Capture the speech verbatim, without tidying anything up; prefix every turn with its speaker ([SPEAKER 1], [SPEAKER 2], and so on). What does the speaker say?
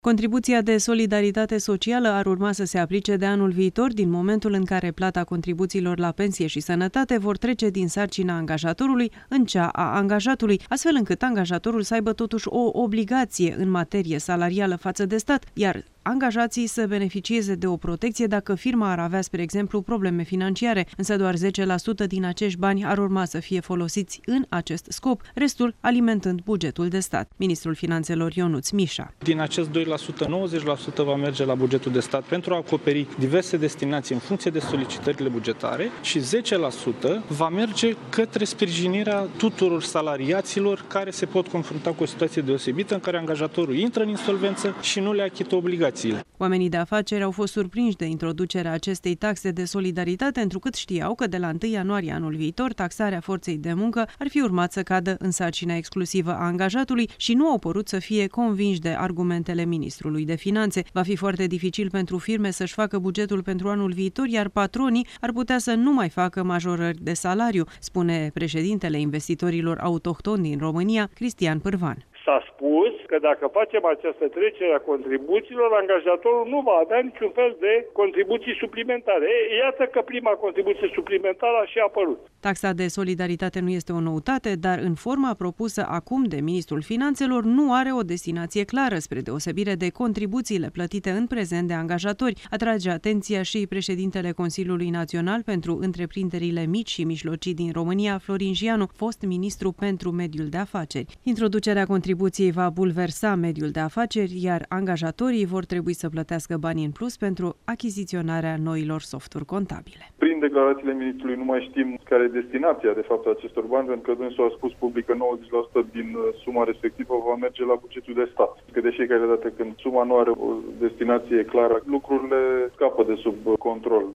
[SPEAKER 1] Contribuția de solidaritate socială ar urma să se aplice de anul viitor, din momentul în care plata contribuțiilor la pensie și sănătate vor trece din sarcina angajatorului în cea a angajatului, astfel încât angajatorul să aibă totuși o obligație în materie salarială față de stat, iar angajații să beneficieze de o protecție dacă firma ar avea, spre exemplu, probleme financiare, însă doar zece la sută din acești bani ar urma să fie folosiți în acest scop, restul alimentând bugetul de stat. Ministrul Finanțelor Ionuț Mișa.
[SPEAKER 2] Din acest doi la sută, nouăzeci la sută va merge la bugetul de stat pentru a acoperi diverse destinații în funcție de solicitările bugetare și zece la sută va merge către sprijinirea tuturor salariaților care se pot confrunta cu o situație deosebită în care angajatorul intră în insolvență și nu le achită obligațiile.
[SPEAKER 1] Oamenii de afaceri au fost surprinși de introducerea acestei taxe de solidaritate, întrucât știau că de la întâi ianuarie anul viitor taxarea forței de muncă ar fi urmat să cadă în sarcina exclusivă a angajatului și nu au părut să fie convinși de argumentele ministrului de finanțe. Va fi foarte dificil pentru firme să-și facă bugetul pentru anul viitor, iar patronii ar putea să nu mai facă majorări de salariu, spune președintele investitorilor autohtoni din România, Cristian Pârvan.
[SPEAKER 3] S-a spus că dacă facem această trecere a contribuțiilor, angajatorul nu va avea niciun fel de contribuții suplimentare. E, iată că prima contribuție suplimentară a și apărut.
[SPEAKER 1] Taxa de solidaritate nu este o noutate, dar în forma propusă acum de Ministrul Finanțelor nu are o destinație clară, spre deosebire de contribuțiile plătite în prezent de angajatori, atrage atenția și președintele Consiliului Național pentru Întreprinderile Mici și Mijlocii din România, Florin Gianu, fost ministru pentru mediul de afaceri. Introducerea contribuției va bulversa mediul de afaceri, iar angajatorii vor trebui să plătească bani în plus pentru achiziționarea noilor softuri contabile.
[SPEAKER 4] Prin declarațiile ministrului nu mai știm care e destinația de fapt a acestor bani, pentru că dânsul a spus public că nouăzeci la sută din suma respectivă va merge la bugetul de stat. Că de fiecare dată când suma nu are o destinație clară, lucrurile scapă de sub control.